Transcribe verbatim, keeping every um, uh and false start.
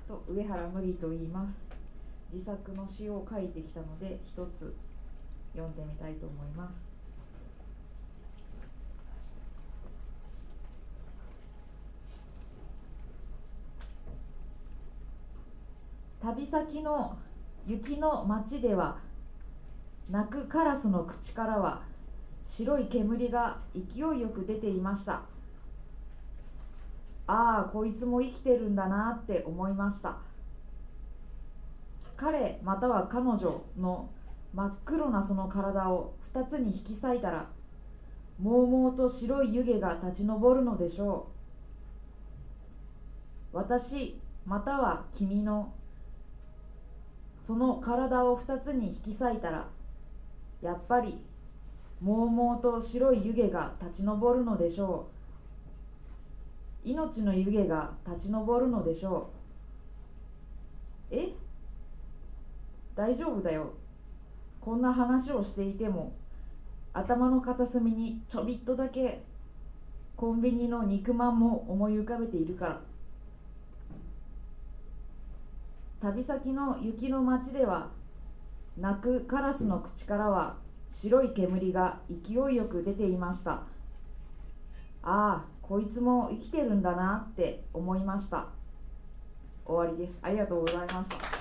と上原麦と言います。自作の詩を書いてきたので一つ読んでみたいと思います。旅先の雪の町では、鳴くカラスの口からは白い煙が勢いよく出ていました。ああ、こいつも生きてるんだなって思いました。彼または彼女の真っ黒なその体を二つに引き裂いたら、もうもうと白い湯気が立ち上るのでしょう。私または君のその体を二つに引き裂いたら、やっぱりもうもうと白い湯気が立ち上るのでしょう。命の湯気が立ち上るのでしょう。え、大丈夫だよ。こんな話をしていても、頭の片隅にちょびっとだけコンビニの肉まんも思い浮かべているから。旅先の雪の町では、鳴くカラスの口からは白い煙が勢いよく出ていました。ああ、こいつも生きてるんだなって思いました。終わりです。ありがとうございました。